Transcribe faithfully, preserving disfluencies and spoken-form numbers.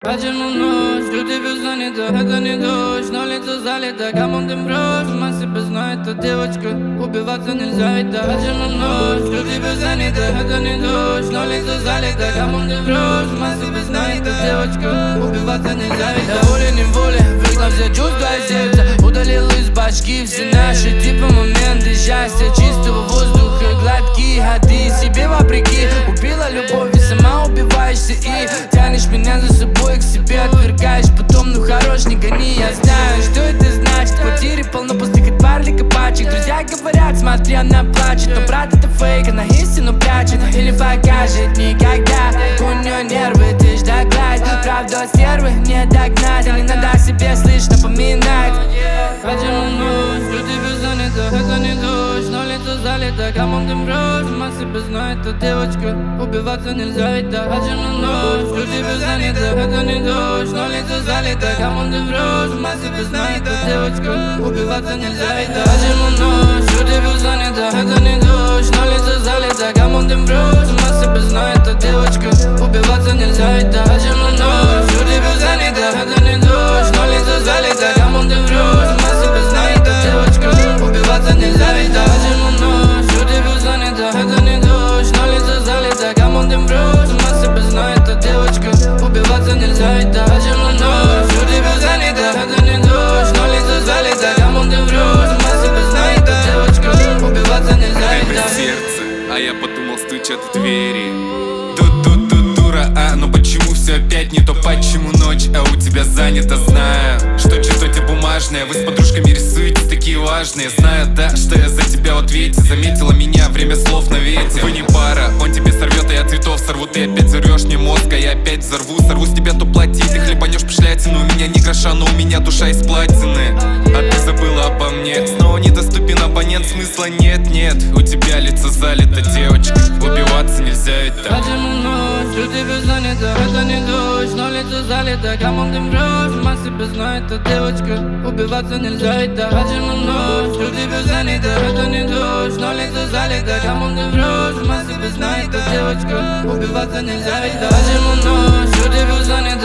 Почему ночь, люди без занята, это не дождь, но лицо залито, кому ты брошь, сама себя знает эта девочка, убиваться нельзя ведь так. Почему ночь, люди без занята, это не дождь, но лицо залито, кому ты брошь, сама себя знает эта девочка, убиваться нельзя ведь так. Волей-неволей выгнал все чувства из сердца, удалил из башки все наши типа моменты счастья, чистого воздуха, гладкие ходы себе вопреки. Убила любовь и сама убиваешься и тянешь меня за собой к себе, отвергаешь потом, ну хорош, не гони. Я знаю, что это значит, в квартире полно пустых от парлика пачек. Друзья говорят, смотри, она плачет, но брат это фейк, она истину прячет или покажет никогда. У нее нервы, ты ж догладь, правду от стервы не догнать, а не надо себе слышь напоминать. Почему ночь, люди без занята, это не дождь, но лицо залито, кому ты брошь, сама себя знает эта девочка, убиваться нельзя ведь так. Почему ночь, люди без занята, это не дождь, но лицо залито, кому ты брошь, сама себя знает эта девочка, убиваться нельзя ведь так. Почему ночь, люди без занята, это не дождь, но лицо залито, кому ты брошь, сама себя знает эта девочка, убиваться нельзя ведь так. Почему ночь, люди без занята, это не дождь, но лицо залито, кому ты брошь, сама себя знает эта девочка, убиваться нельзя ведь так. Почему ночь, люди без занята, это не дождь, но лицо залито, кому ты брошь, сама себя знает эта девочка, убиваться нельзя ведь так. Почему ночь, люди без занята, это не дождь, но лицо залито, кому ты брошь, сама себя знает эта девочка, убиваться нельзя ведь так. Сердце, а я подумал, стучат в двери. Ду-ду-ду, дура, а, но почему все опять не то? Почему ночь, а у тебя занято? Знаю, что чувство тебе бумажное, вы с подружками рисуетесь такие важные. Знаю, да, что я за тебя в ответе, заметила меня, время слов на ветер. Вы не пара, он тебе сорвет, а я цветов сорву. Ты опять взорвешь мне мозг, а я опять взорву. Сорву с тебя, то плати, ты хлебанешь пошлятину. У меня не гроша, но у меня душа из платины. А ты забыла обо мне, снова недоступен абонент, смысла нет, нет. У тебя лицо залито, девочка, убиваться нельзя ведь так. Почему ночь, люди без занята, это не дождь, но лицо залито, кому ты брошь, сама себя знает эта девочка, убиваться нельзя ведь так. Почему ночь, люди без занята, это не дождь, но лицо залито, кому ты брошь, сама себя знает эта девочка, убиваться нельзя ведь так. Почему ночь, люди без занята,